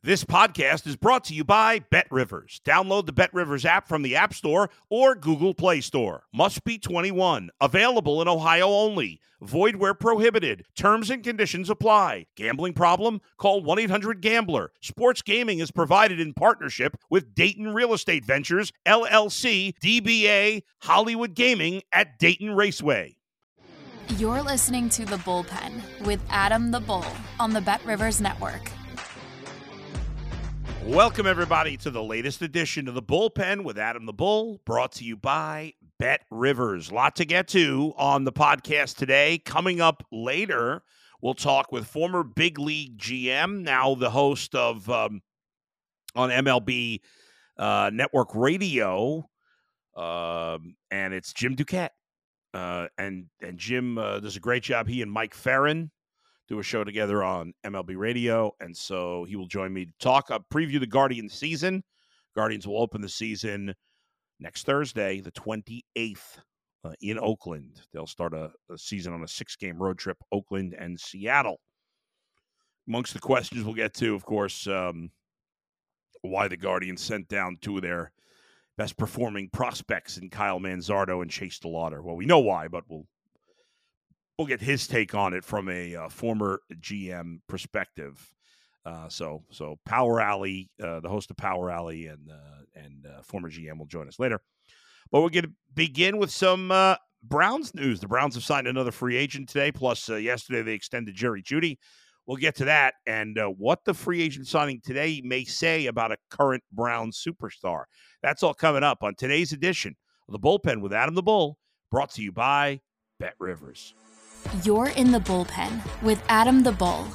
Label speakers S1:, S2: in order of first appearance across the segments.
S1: This podcast is brought to you by BetRivers. Download the BetRivers app from the App Store or Google Play Store. Must be 21. Available in Ohio only. Void where prohibited. Terms and conditions apply. Gambling problem? Call 1-800-GAMBLER. Sports gaming is provided in partnership with Dayton Real Estate Ventures, LLC, DBA, Hollywood Gaming at Dayton Raceway.
S2: You're listening to The Bullpen with Adam the Bull on the BetRivers Network.
S1: Welcome, everybody, to the latest edition of The Bullpen with Adam the Bull, brought to you by BetRivers. Lot to get to on the podcast today. Coming up later, we'll talk with former big league GM, now the host of on MLB Network Radio, and it's Jim Duquette. And Jim does a great job. He and Mike Ferrin do a show together on MLB Radio, and so he will join me to talk, preview the Guardians season. Guardians will open the season next Thursday, the 28th, in Oakland. They'll start a season on a 6-game road trip, Oakland and Seattle. Amongst the questions we'll get to, of course, why the Guardians sent down two of their best-performing prospects in Kyle Manzardo and Chase DeLauder. Well, we know why, but we'll get his take on it from a former GM perspective. So Power Alley, the host of Power Alley and former GM will join us later. But we're going to begin with some Browns news. The Browns have signed another free agent today, plus yesterday they extended Jerry Jeudy. We'll get to that and what the free agent signing today may say about a current Browns superstar. That's all coming up on today's edition of The Bullpen with Adam the Bull, brought to you by BetRivers.
S2: You're in The Bullpen with Adam the Bull.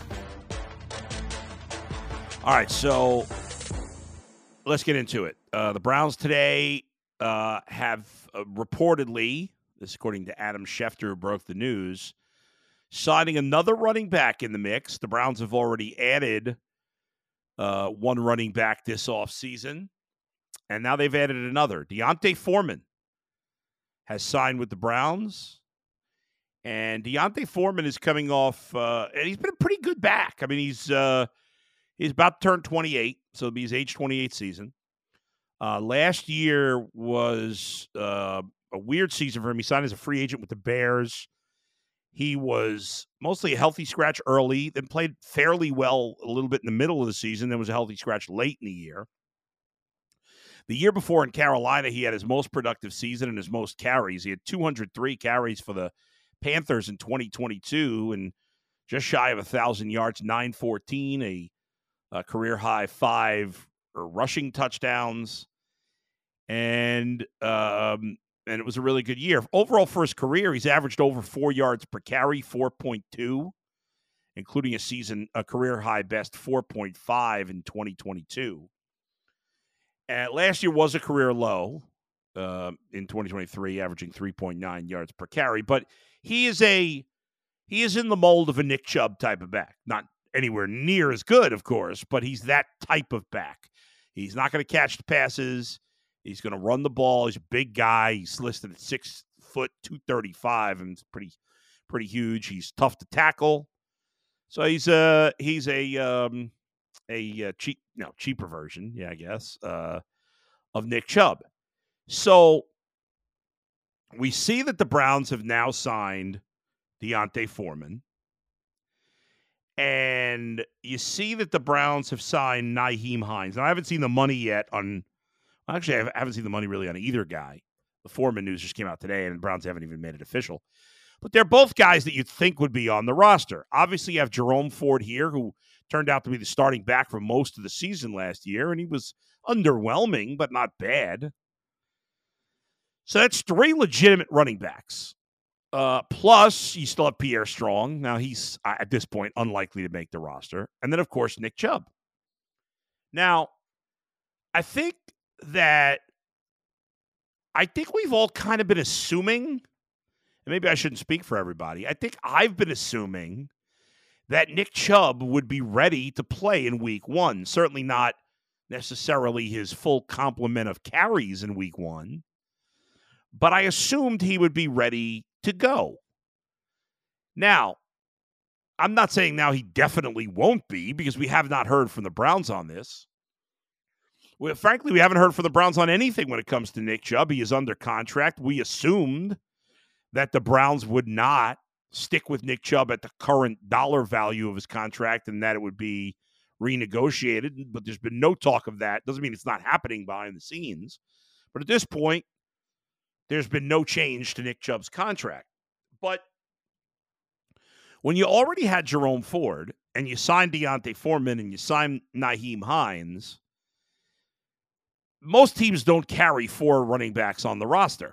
S1: All right, so let's get into it. The Browns today have reportedly, this is according to Adam Schefter, who broke the news, signing another running back in the mix. The Browns have already added one running back this offseason, and now they've added another. D'Onta Foreman has signed with the Browns. And D'Onta Foreman is coming off, and he's been a pretty good back. I mean, he's about to turn 28, so it'll be his age 28 season. Last year was a weird season for him. He signed as a free agent with the Bears. He was mostly a healthy scratch early, then played fairly well a little bit in the middle of the season, then was a healthy scratch late in the year. The year before in Carolina, he had his most productive season and his most carries. He had 203 carries for the Panthers in 2022 and just shy of 1,000 yards, 914, a career high 5 rushing touchdowns, and it was a really good year. Overall for his career, he's averaged over 4 yards per carry, 4.2, including a career high best 4.5 in 2022. And last year was a career low in 2023, averaging 3.9 yards per carry, but he is in the mold of a Nick Chubb type of back. Not anywhere near as good, of course, but he's that type of back. He's not going to catch the passes. He's going to run the ball. He's a big guy. He's listed at 6 foot 235, and it's pretty huge. He's tough to tackle. So he's a cheaper version, I guess, of Nick Chubb. So we see that the Browns have now signed D'Onta Foreman. And you see that the Browns have signed Nyheim Hines. Now, I haven't seen the money yet on – actually, I haven't seen the money really on either guy. The Foreman news just came out today, and the Browns haven't even made it official. But they're both guys that you'd think would be on the roster. Obviously, you have Jerome Ford here, who turned out to be the starting back for most of the season last year, and he was underwhelming, but not bad. So that's 3 legitimate running backs. Plus, you still have Pierre Strong. Now, he's, at this point, unlikely to make the roster. And then, of course, Nick Chubb. Now, I think we've all kind of been assuming, and maybe I shouldn't speak for everybody, I think I've been assuming that Nick Chubb would be ready to play in week 1. Certainly not necessarily his full complement of carries in week 1. But I assumed he would be ready to go. Now, I'm not saying now he definitely won't be because we have not heard from the Browns on this. Frankly, we haven't heard from the Browns on anything when it comes to Nick Chubb. He is under contract. We assumed that the Browns would not stick with Nick Chubb at the current dollar value of his contract and that it would be renegotiated, but there's been no talk of that. Doesn't mean it's not happening behind the scenes. But at this point, there's been no change to Nick Chubb's contract. But when you already had Jerome Ford and you signed D'Onta Foreman and you signed Nyheim Hines, most teams don't carry 4 running backs on the roster.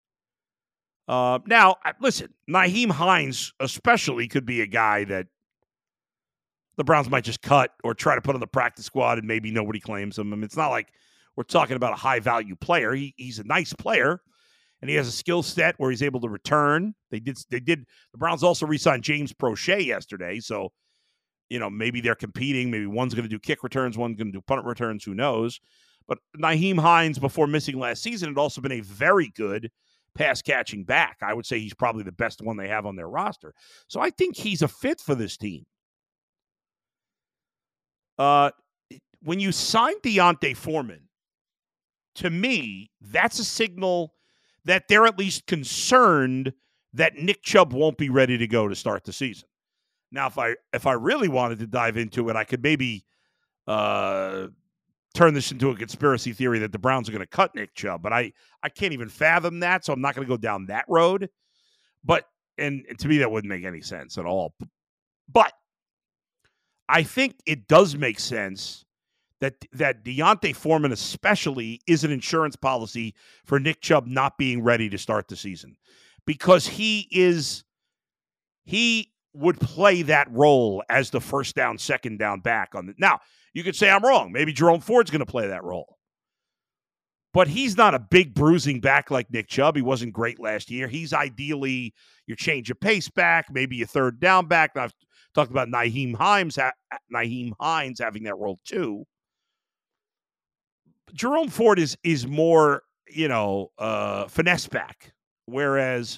S1: Now, listen, Nyheim Hines especially could be a guy that the Browns might just cut or try to put on the practice squad and maybe nobody claims him. I mean, it's not like we're talking about a high-value player. He's a nice player, and he has a skill set where he's able to return. The Browns also re-signed James Prochet yesterday, so, maybe they're competing. Maybe one's going to do kick returns, one's going to do punt returns, who knows. But Nyheim Hines, before missing last season, had also been a very good pass-catching back. I would say he's probably the best one they have on their roster. So I think he's a fit for this team. When you sign D'Onta Foreman, to me, that's a signal that they're at least concerned that Nick Chubb won't be ready to go to start the season. Now, if I really wanted to dive into it, I could maybe turn this into a conspiracy theory that the Browns are going to cut Nick Chubb, but I can't even fathom that, so I'm not going to go down that road. But and to me, that wouldn't make any sense at all. But I think it does make sense that D'Onta Foreman especially is an insurance policy for Nick Chubb not being ready to start the season, because he would play that role as the first down, second down back on the. Now, you could say I'm wrong. Maybe Jerome Ford's going to play that role. But he's not a big bruising back like Nick Chubb. He wasn't great last year. He's ideally your change of pace back, maybe a third down back. I've talked about Nyheim Hines having that role too. Jerome Ford is more, finesse back, whereas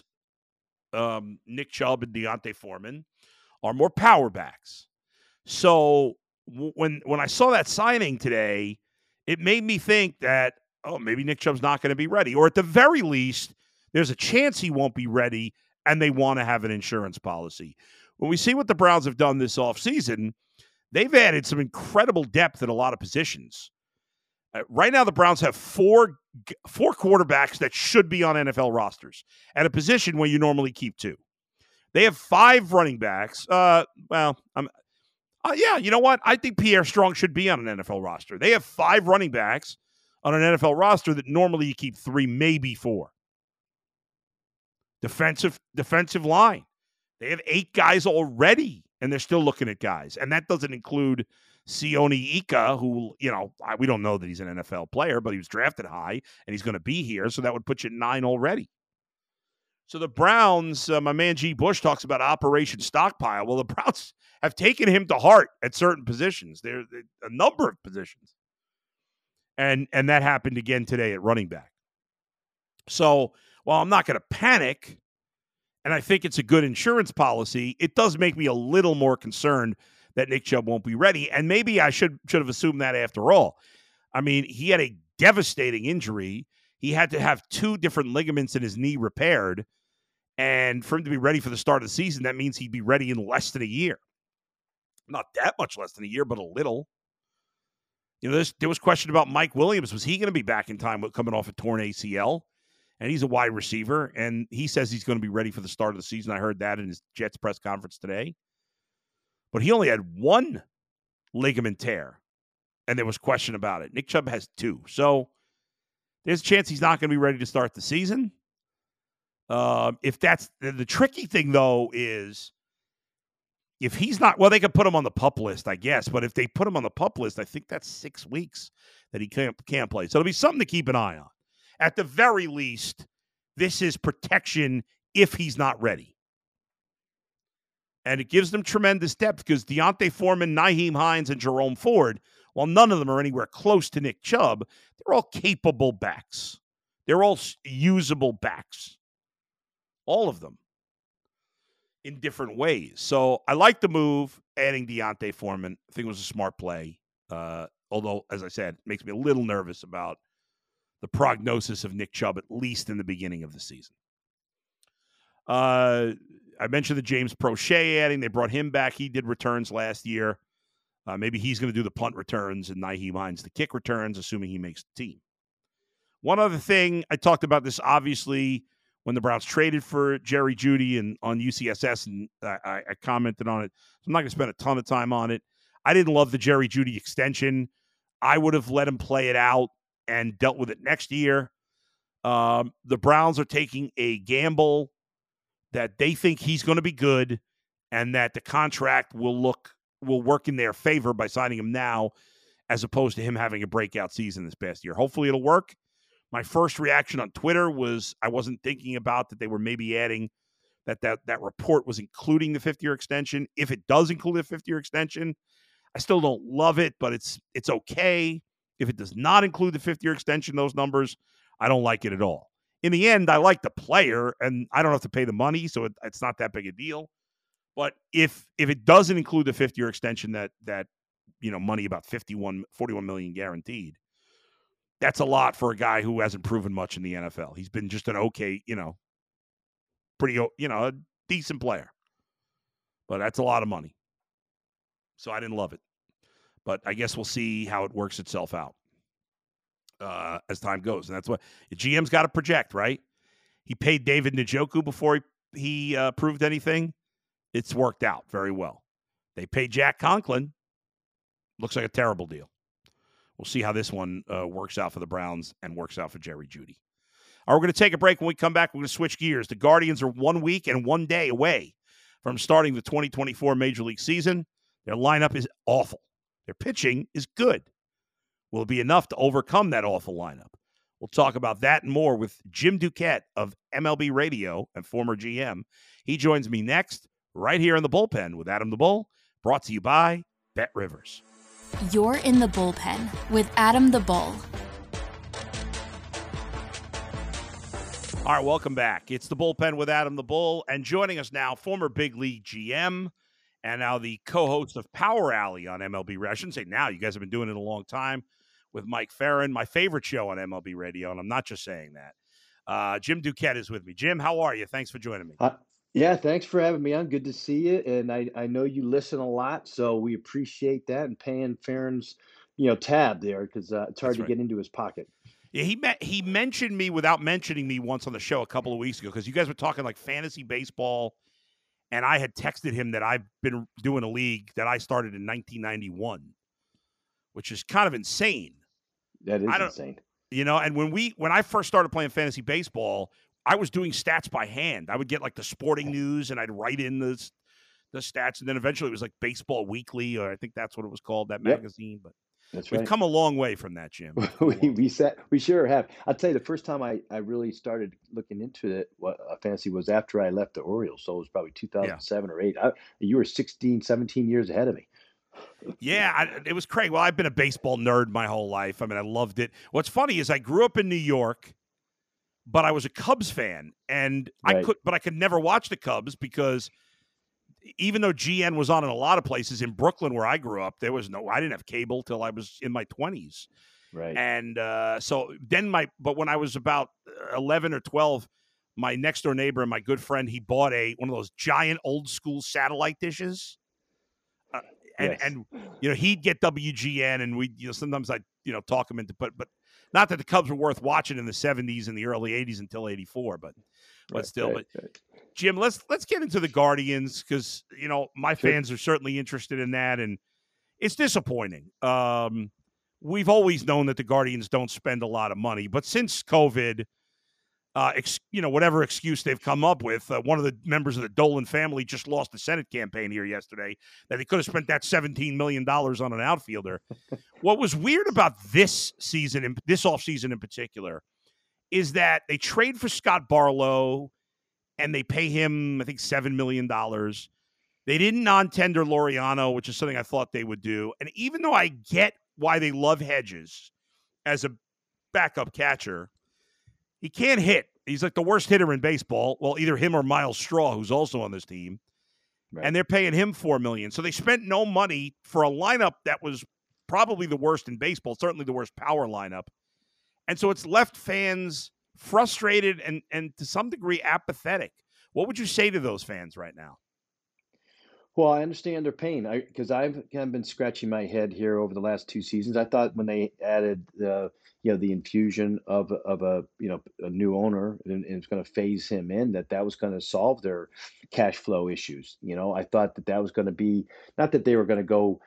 S1: Nick Chubb and D'Onta Foreman are more power backs. So when I saw that signing today, it made me think that, maybe Nick Chubb's not going to be ready. Or at the very least, there's a chance he won't be ready, and they want to have an insurance policy. When we see what the Browns have done this offseason, they've added some incredible depth at a lot of positions. Right now, the Browns have four quarterbacks that should be on NFL rosters at a position where you normally keep 2. They have 5 running backs. You know what? I think Pierre Strong should be on an NFL roster. They have 5 running backs on an NFL roster that normally you keep 3, maybe 4. Defensive line. They have 8 guys already, and they're still looking at guys. And that doesn't include Sione Ika, who, we don't know that he's an NFL player, but he was drafted high, and he's going to be here, so that would put you at 9 already. So the Browns, my man G. Bush talks about Operation Stockpile. Well, the Browns have taken him to heart at certain positions. There's a number of positions. And that happened again today at running back. So while I'm not going to panic, and I think it's a good insurance policy, it does make me a little more concerned that Nick Chubb won't be ready. And maybe I should have assumed that after all. I mean, he had a devastating injury. He had to have 2 different ligaments in his knee repaired. And for him to be ready for the start of the season, that means he'd be ready in less than a year. Not that much less than a year, but a little. There was question about Mike Williams. Was he going to be back in time coming off a torn ACL? And he's a wide receiver, and he says he's going to be ready for the start of the season. I heard that in his Jets press conference today. But he only had 1 ligament tear, and there was question about it. Nick Chubb has 2. So there's a chance he's not going to be ready to start the season. If that's the tricky thing, though, is if he's not, well, they could put him on the PUP list, I guess. But if they put him on the PUP list, I think that's 6 weeks that he can't play. So it'll be something to keep an eye on. At the very least, this is protection if he's not ready. And it gives them tremendous depth because D'Onta Foreman, Nyheim Hines, and Jerome Ford, while none of them are anywhere close to Nick Chubb, they're all capable backs. They're all usable backs. All of them. in different ways. So I like the move, adding Deontay Foreman. I think it was a smart play. Although, as I said, it makes me a little nervous about the prognosis of Nick Chubb, at least in the beginning of the season. I mentioned the James Prochet adding. They brought him back. He did returns last year. Maybe he's going to do the punt returns and Nyheim Hines the kick returns, assuming he makes the team. One other thing, I talked about this, obviously, when the Browns traded for Jerry Jeudy and on UCSS, and I commented on it. So I'm not going to spend a ton of time on it. I didn't love the Jerry Jeudy extension. I would have let him play it out and dealt with it next year. The Browns are taking a gamble that they think he's going to be good and that the contract will work in their favor by signing him now, as opposed to him having a breakout season this past year. Hopefully it'll work. My first reaction on Twitter was I wasn't thinking about that they were maybe adding that report was including the 5th-year extension. If it does include a 5th-year extension, I still don't love it, but it's okay. If it does not include the 5th-year extension, those numbers, I don't like it at all. In the end, I like the player, and I don't have to pay the money, so it's not that big a deal. But if it doesn't include the 5th-year extension, that money about $41 million guaranteed, that's a lot for a guy who hasn't proven much in the NFL. He's been just an okay, a decent player. But that's a lot of money. So I didn't love it. But I guess we'll see how it works itself out as time goes. And that's what the GM's got to project, right? He paid David Njoku before he proved anything. It's worked out very well. They paid Jack Conklin. Looks like a terrible deal. We'll see how this one works out for the Browns and works out for Jerry Jeudy. All right, we're going to take a break. When we come back, we're going to switch gears. The Guardians are 1 week and 1 day away from starting the 2024 Major League season. Their lineup is awful. Their pitching is good. Will it be enough to overcome that awful lineup? We'll talk about that and more with Jim Duquette of MLB Radio and former GM. He joins me next, right here in the bullpen with Adam the Bull, brought to you by Bet Rivers.
S2: You're in the bullpen with Adam the Bull.
S1: All right, welcome back. It's the bullpen with Adam the Bull, and joining us now, former big league GM and now the co-host of Power Alley on MLB Radio. I shouldn't say now. You guys have been doing it a long time with Mike Ferrin, my favorite show on MLB Radio, and I'm not just saying that. Jim Duquette is with me. Jim, how are you? Thanks for joining me.
S3: Yeah, thanks for having me on. Good to see you. And I know you listen a lot, so we appreciate that and paying Farron's, tab there because it's hard to get into his pocket.
S1: Yeah, he mentioned me without mentioning me once on the show a couple of weeks ago because you guys were talking like fantasy baseball, and I had texted him that I've been doing a league that I started in 1991, which is kind of insane.
S3: That is insane.
S1: And when I first started playing fantasy baseball, I was doing stats by hand. I would get like the sporting news and I'd write in the stats. And then eventually it was like Baseball Weekly, or I think that's what it was called, that magazine. But
S3: that's
S1: we've come a long way from that, Jim.
S3: We sure have. I'll tell you, the first time I really started looking into it, what fantasy was after I left the Orioles. So it was probably 2007 or 8. You were 16, 17 years ahead of me.
S1: Yeah, it was crazy. Well, I've been a baseball nerd my whole life. I mean, I loved it. What's funny is I grew up in New York, but I was a Cubs fan, and I could never watch the Cubs because even though GN was on in a lot of places in Brooklyn where I grew up, I didn't have cable till I was in my 20s.
S3: Right.
S1: And but when I was about 11 or 12, my next door neighbor and my good friend, he bought one of those giant old school satellite dishes. And he'd get WGN, and we sometimes I'd talk him into but not that the Cubs were worth watching in the 70s and the early 80s until 84, but still. But Jim, let's get into the Guardians because my fans are certainly interested in that, and it's disappointing. We've always known that the Guardians don't spend a lot of money, but since COVID, whatever excuse they've come up with, one of the members of the Dolan family just lost the Senate campaign here yesterday, that they could have spent that $17 million on an outfielder. What was weird about this offseason in particular, is that they trade for Scott Barlow and they pay him, I think, $7 million. They didn't non-tender Laureano, which is something I thought they would do. And even though I get why they love Hedges as a backup catcher, he can't hit. He's like the worst hitter in baseball. Well, either him or Miles Straw, who's also on this team.
S3: Right.
S1: and they're paying him $4 million. So they spent no money for a lineup that was probably the worst in baseball, certainly the worst power lineup. And so it's left fans frustrated and to some degree apathetic. What would you say to those fans right now?
S3: Well, I understand their pain because I've kind of been scratching my head here over the last 2 seasons. I thought when they added the infusion of a new owner and it's going to phase him in, that was going to solve their cash flow issues. I thought that was going to be, not that they were going to go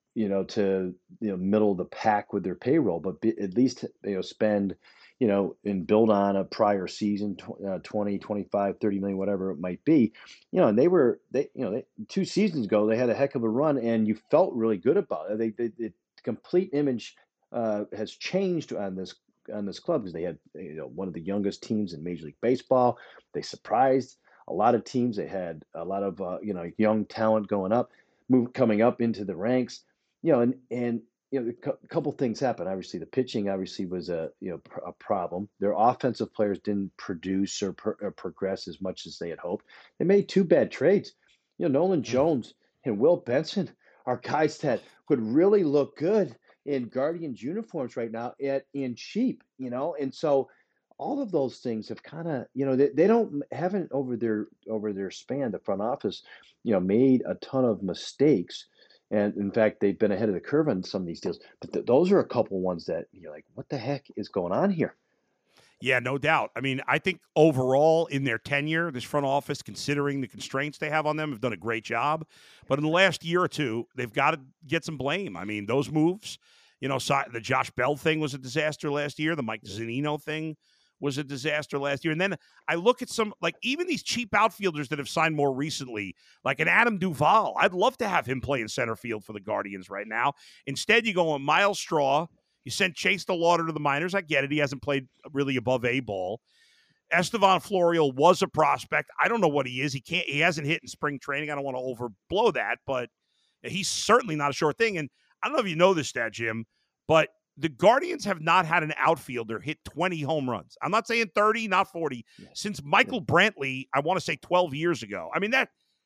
S3: to middle of the pack with their payroll, but at least spend and build on a prior season, 20, 25, 30 million, whatever it might be. And they 2 seasons ago they had a heck of a run, and you felt really good about it. The complete image has changed on this club because they had one of the youngest teams in Major League Baseball. They surprised a lot of teams. They had a lot of young talent coming up into the ranks. And a couple things happened. Obviously, the pitching was a problem. Their offensive players didn't produce or progress as much as they had hoped. They made two bad trades. Nolan Jones and Will Benson are guys that would really look good in Guardians uniforms right now in cheap. And so all of those things have kind of they haven't over their span, the front office made a ton of mistakes. And in fact, they've been ahead of the curve on some of these deals. But those are a couple ones that you're like, what the heck is going on here?
S1: Yeah, no doubt. I mean, I think overall in their tenure, this front office, considering the constraints they have on them, have done a great job. But in the last year or two, they've got to get some blame. I mean, those moves, the Josh Bell thing was a disaster last year. The Mike Zunino thing was a disaster last year. And then I look at some, like even these cheap outfielders that have signed more recently, like an Adam Duvall. I'd love to have him play in center field for the Guardians right now. Instead, you go on Miles Straw. You sent Chase DeLauder to the minors. I get it. He hasn't played really above A ball. Estevan Florial was a prospect. I don't know what he is. He hasn't hit in spring training. I don't want to overblow that, but he's certainly not a sure thing. And I don't know if you know this stat, Jim, but the Guardians have not had an outfielder hit 20 home runs. I'm not saying 30, not 40, since Michael Brantley, I want to say 12 years ago. I mean, that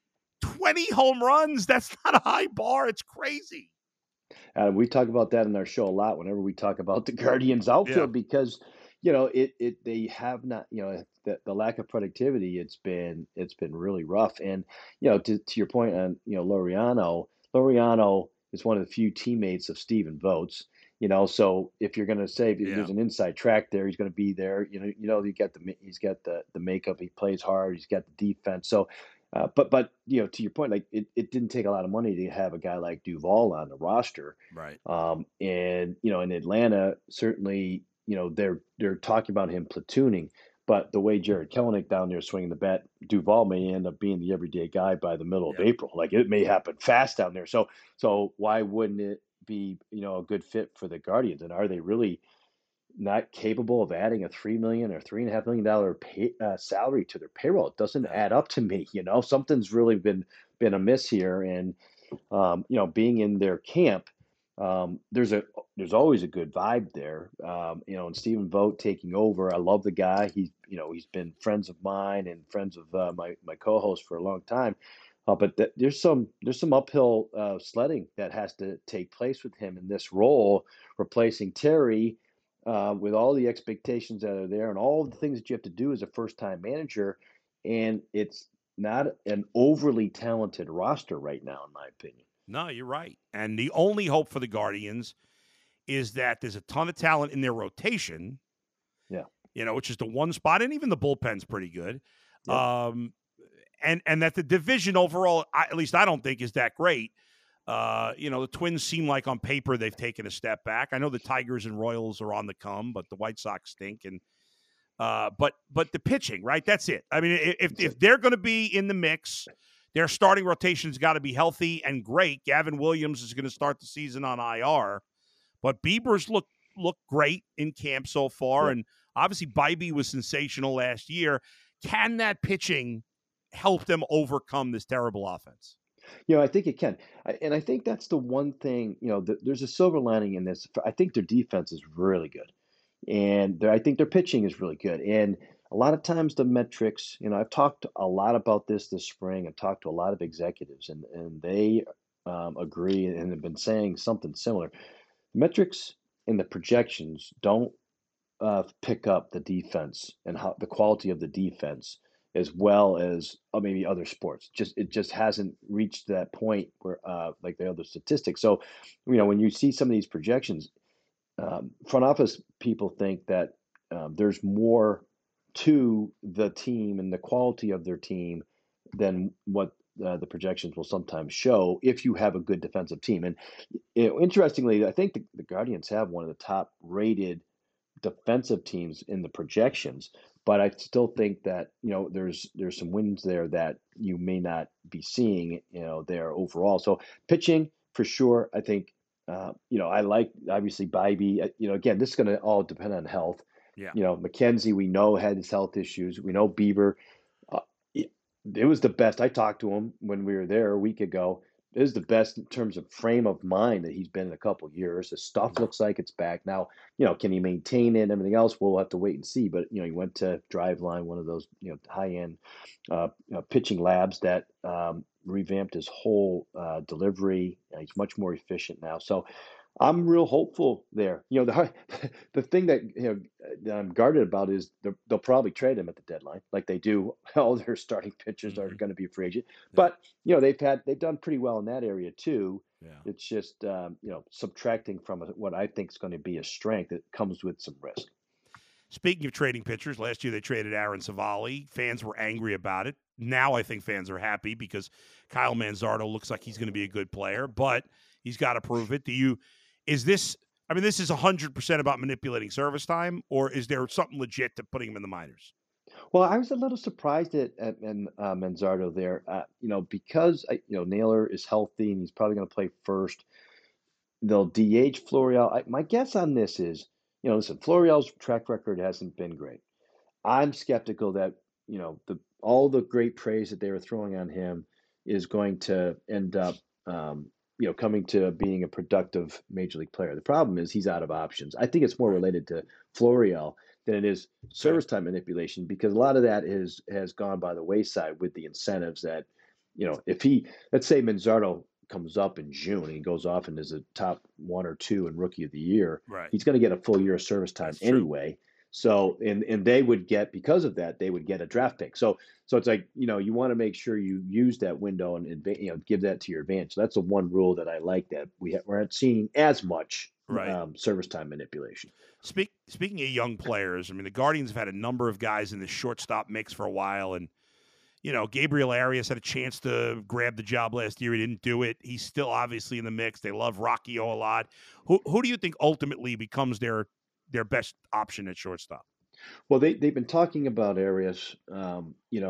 S1: 20 home runs, that's not a high bar. It's crazy.
S3: We talk about that in our show a lot whenever we talk about the Guardians outfield because they have not the lack of productivity. It's been really rough. And to your point on Laureano is one of the few teammates of Stephen Vogt. So if you're going to say there's an inside track there, he's going to be there. He's got the makeup. He plays hard. He's got the defense. So. But to your point, like it didn't take a lot of money to have a guy like Duvall on the roster,
S1: right?
S3: And in Atlanta, certainly, they're talking about him platooning, but the way Jared Kelenic down there swinging the bat, Duvall may end up being the everyday guy by the middle of April. Like it may happen fast down there. So why wouldn't it be a good fit for the Guardians? And are they really not capable of adding a $3 million or $3.5 million salary to their payroll? It doesn't add up to me. Something's really been amiss here. And being in their camp, there's always a good vibe there. And Stephen Vogt taking over. I love the guy. He's been friends of mine and friends of my co-host for a long time. But there's some uphill sledding that has to take place with him in this role, replacing Terry. With all the expectations that are there and all the things that you have to do as a first-time manager, and it's not an overly talented roster right now, in my opinion.
S1: No, you're right. And the only hope for the Guardians is that there's a ton of talent in their rotation, which is the one spot, and even the bullpen's pretty good.
S3: Yeah.
S1: And that the division overall, at least I don't think, is that great. The Twins seem like on paper they've taken a step back. I know the Tigers and Royals are on the come, but the White Sox stink. And but the pitching, right? That's it. I mean, if they're going to be in the mix, their starting rotation's got to be healthy and great. Gavin Williams is going to start the season on IR, but Bieber's look great in camp so far, and obviously Bybee was sensational last year. Can that pitching help them overcome this terrible offense?
S3: I think it can. And I think that's the one thing, there's a silver lining in this. I think their defense is really good. And I think their pitching is really good. And a lot of times the metrics, I've talked a lot about this spring. I've talked to a lot of executives, and they agree and have been saying something similar. Metrics and the projections don't pick up the defense and how the quality of the defense as well as maybe other sports. It just hasn't reached that point where like the other statistics. So, when you see some of these projections, front office people think that there's more to the team and the quality of their team than what the projections will sometimes show if you have a good defensive team. And interestingly, I think the Guardians have one of the top rated defensive teams in the projections, but I still think that there's some wins there that you may not be seeing there overall. So pitching for sure, I think I like obviously Bybee. Again, this is going to all depend on health.
S1: Yeah.
S3: McKenzie, we know had his health issues. We know Bieber. It was the best. I talked to him when we were there a week ago. It is the best in terms of frame of mind that he's been in a couple of years. The stuff looks like it's back now. Can he maintain it? And everything else, we'll have to wait and see. But he went to Driveline, one of those high end pitching labs that revamped his whole delivery. He's much more efficient now. So I'm real hopeful there. The thing that I'm guarded about is they'll probably trade him at the deadline, like they do. All their starting pitchers are going to be free agent, but they've done pretty well in that area too.
S1: Yeah.
S3: It's just subtracting from what I think is going to be a strength that comes with some risk.
S1: Speaking of trading pitchers, last year they traded Aaron Savali. Fans were angry about it. Now I think fans are happy because Kyle Manzardo looks like he's going to be a good player, but he's got to prove it. Is this 100% about manipulating service time, or is there something legit to putting him in the minors?
S3: Well, I was a little surprised at Manzardo there, because Naylor is healthy and he's probably going to play first. They'll DH Florial. My guess on this is, listen, Florial's track record hasn't been great. I'm skeptical that all the great praise that they were throwing on him is going to end up coming to being a productive major league player. The problem is he's out of options. I think it's more related to Florial than it is service time manipulation, because a lot of that has gone by the wayside with the incentives that, if let's say Manzardo comes up in June and he goes off and is a top 1 or 2 in rookie of the year,
S1: right,
S3: he's going to get a full year of service time anyway. So, and they would get, because of that, they would get a draft pick. So it's like, you want to make sure you use that window and, give that to your advantage. So that's the one rule that I like, that we aren't seeing as much service time manipulation.
S1: Speaking of young players, the Guardians have had a number of guys in the shortstop mix for a while. And, Gabriel Arias had a chance to grab the job last year. He didn't do it. He's still obviously in the mix. They love Rockio a lot. Who do you think ultimately becomes their best option at shortstop?
S3: Well, they've been talking about Arias, and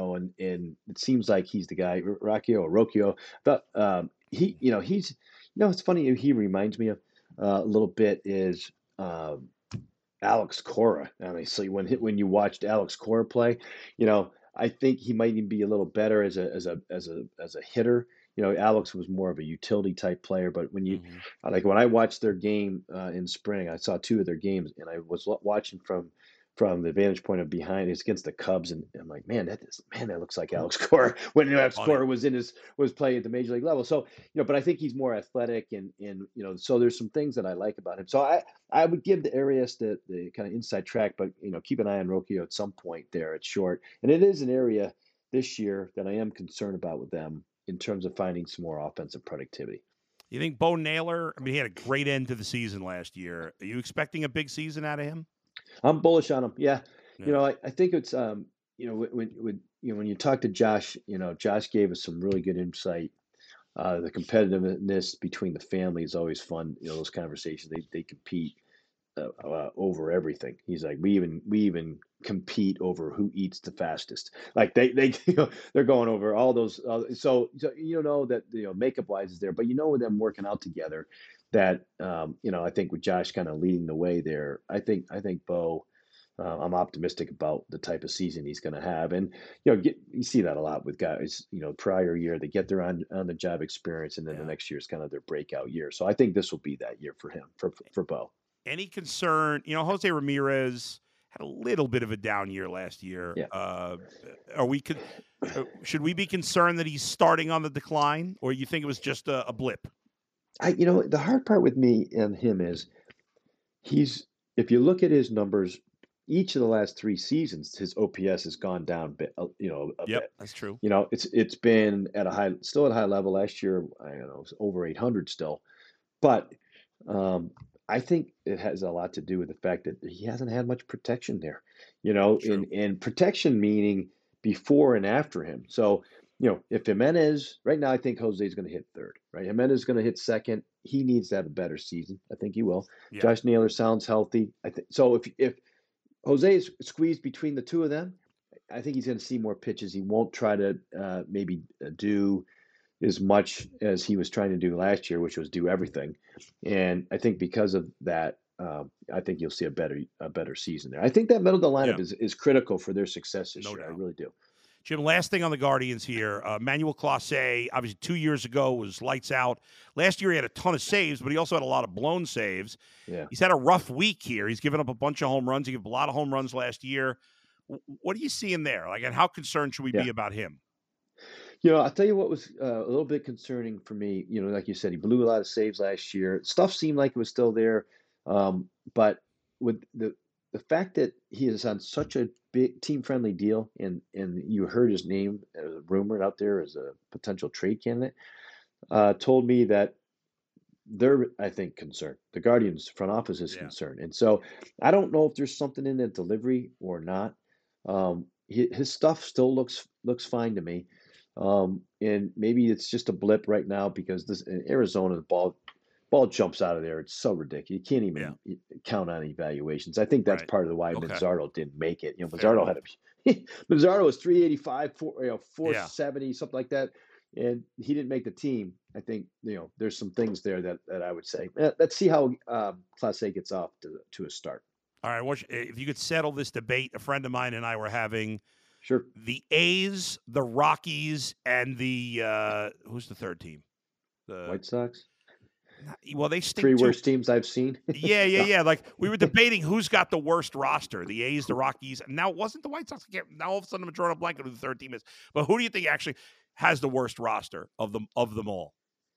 S3: it seems like he's the guy, Rocchio. But he's, it's funny. He reminds me of a little bit is Alex Cora. Honestly, when you watched Alex Cora play, I think he might even be a little better as a hitter. Alex was more of a utility type player, but when I watched their game in spring, I saw 2 of their games, and I was watching from the vantage point of behind. It's against the Cubs, and I'm like, man, that looks like Alex Cora when Alex Cora was playing at the major league level. So but I think he's more athletic, and so there's some things that I like about him. So I would give the Arias the kind of inside track, but keep an eye on Rocchio at some point there at short. And it is an area this year that I am concerned about with them in terms of finding some more offensive productivity.
S1: You think Bo Naylor? he had a great end to the season last year. Are you expecting a big season out of him?
S3: I'm bullish on him. Yeah. I think it's when you talk to Josh, Josh gave us some really good insight. The competitiveness between the family is always fun. Those conversations, they compete over everything. He's like, we even compete over who eats the fastest. Like they they're going over all those. So that makeup wise is there, but with them working out together, that I think with Josh kind of leading the way there, I think Bo, I'm optimistic about the type of season he's going to have. And you see that a lot with guys, prior year they get their on the job experience, and then the next year is kind of their breakout year. So I think this will be that year for him, for Bo.
S1: Any concern? Jose Ramirez had a little bit of a down year last year.
S3: Yeah.
S1: Should we be concerned that he's starting on the decline, or you think it was just a blip?
S3: The hard part with me and him is he's, if you look at his numbers, each of the last 3 seasons, his OPS has gone down a
S1: Yep,
S3: bit.
S1: that's true.
S3: It's been still at a high level. Last year, I don't know, it was over 800 still. But I think it has a lot to do with the fact that he hasn't had much protection there,
S1: True.
S3: in protection meaning before and after him. So, if Jimenez, right now, I think Jose's going to hit third, right? Jimenez is going to hit second. He needs to have a better season. I think he will.
S1: Yeah.
S3: Josh Naylor sounds healthy. I think so. If Jose is squeezed between the two of them, I think he's going to see more pitches. He won't try to maybe do as much as he was trying to do last year, which was do everything. And I think because of that, I think you'll see a better season there. I think that middle of the lineup is critical for their success this year.
S1: doubt.
S3: I really do.
S1: Jim, last thing on the Guardians here. Manuel Clase, obviously 2 years ago, was lights out. Last year he had a ton of saves, but he also had a lot of blown saves.
S3: Yeah.
S1: He's had a rough week here. He's given up a bunch of home runs. He gave up a lot of home runs last year. What are you seeing there? And how concerned should we be about him?
S3: I'll tell you what was a little bit concerning for me. Like you said, he blew a lot of saves last year. Stuff seemed like it was still there, but with the fact that he is on such a big team-friendly deal, and you heard his name rumored out there as a potential trade candidate, told me that they're, I think, concerned. The Guardians front office is concerned, and so I don't know if there's something in the delivery or not. His stuff still looks fine to me. And maybe it's just a blip right now because this in Arizona, the ball jumps out of there. It's so ridiculous. You can't even count on evaluations. I think that's part of the why Manzardo didn't make it. Manzardo Manzardo was 385, 470, something like that, and he didn't make the team. I think there's some things there that I would say. Let's see how Clase gets off to a start.
S1: All right, if you could settle this debate, a friend of mine and I were having.
S3: Sure.
S1: The A's, the Rockies, and the who's the third team?
S3: The White Sox.
S1: Well, they stink.
S3: 3 worst teams I've seen.
S1: Yeah. Like we were debating who's got the worst roster: the A's, the Rockies. Now it wasn't the White Sox. Now all of a sudden I'm drawing a blank on who the third team is. But who do you think actually has the worst roster of them all?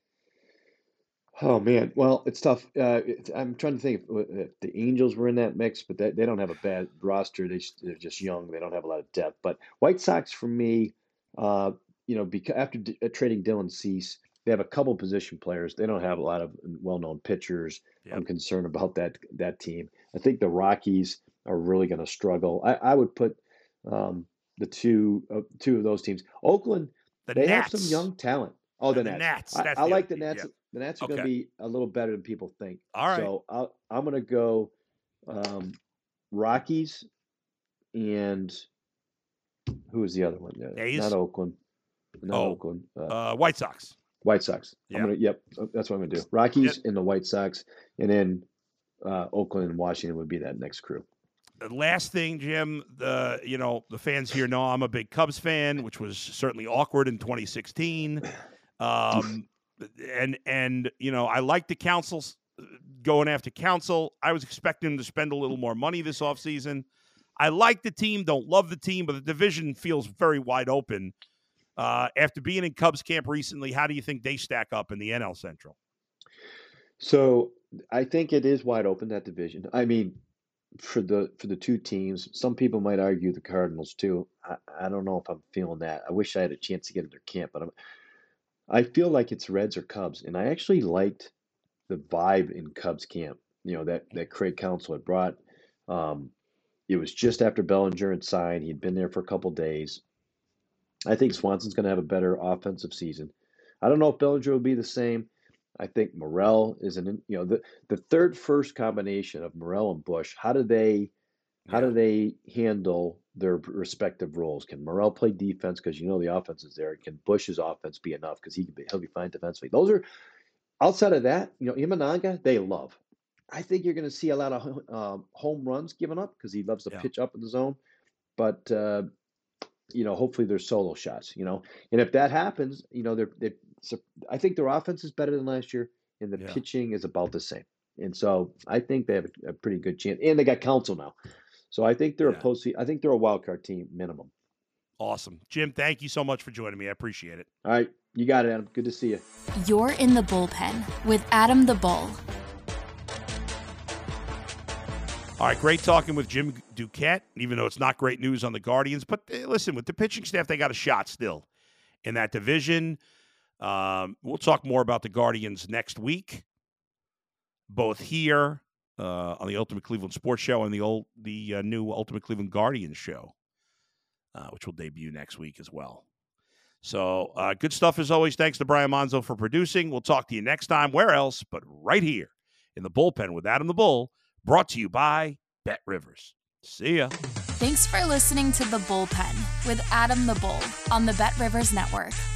S3: Oh man, well, it's tough. I'm trying to think if the Angels were in that mix, but they don't have a bad roster. They're just young. They don't have a lot of depth. But White Sox, for me, because after trading Dylan Cease, they have a couple position players. They don't have a lot of well-known pitchers. Yep. I'm concerned about that team. I think the Rockies are really going to struggle. I would put the two of those teams. Oakland, they
S1: Nats.
S3: have some young talent. Oh, the
S1: Nats.
S3: I like the Nats. Yep. The Nats are going to be a little better than people think.
S1: All right.
S3: So I'm going to go Rockies, and who is the other one?
S1: A's?
S3: Not Oakland. Oakland.
S1: White Sox.
S3: White Sox.
S1: Yeah.
S3: That's what I'm going to do. Rockies and the White Sox, and then Oakland and Washington would be that next crew.
S1: The last thing, Jim, the fans here know I'm a big Cubs fan, which was certainly awkward in 2016. And I like the Council's going after Council. I was expecting them to spend a little more money this offseason. I like the team, don't love the team, but the division feels very wide open. After being in Cubs camp recently, how do you think they stack up in the NL Central?
S3: So I think it is wide open, that division. I mean, for the two teams, some people might argue the Cardinals too. I don't know if I'm feeling that. I wish I had a chance to get in their camp, but I feel like it's Reds or Cubs, and I actually liked the vibe in Cubs camp. That Craig Counsell had brought. It was just after Bellinger had signed. He'd been there for a couple days. I think Swanson's going to have a better offensive season. I don't know if Bellinger will be the same. I think Morel is the third first combination of Morel and Bush. How do they handle their respective roles? Can Morel play defense because the offense is there? Can Bush's offense be enough because he'll be fine defensively? Those are outside of that. Imanaga they love. I think you're going to see a lot of home runs given up because he loves to pitch up in the zone. But hopefully there's solo shots. And if that happens, I think their offense is better than last year, and the pitching is about the same. And so I think they have a pretty good chance. And they got Counsell now. So I think they're
S1: Yeah.
S3: I think they're a wild card team minimum.
S1: Awesome. Jim, thank you so much for joining me. I appreciate it.
S3: All right. You got it, Adam. Good to see you.
S2: You're in the bullpen with Adam the Bull.
S1: All right, great talking with Jim Duquette, even though it's not great news on the Guardians. But listen, with the pitching staff, they got a shot still in that division. We'll talk more about the Guardians next week, both here on the Ultimate Cleveland Sports Show and the new Ultimate Cleveland Guardians show, which will debut next week as well. So good stuff as always. Thanks to Brian Monzo for producing. We'll talk to you next time. Where else but right here in the bullpen with Adam the Bull, brought to you by Bet Rivers. See ya.
S2: Thanks for listening to The Bullpen with Adam the Bull on the Bet Rivers Network.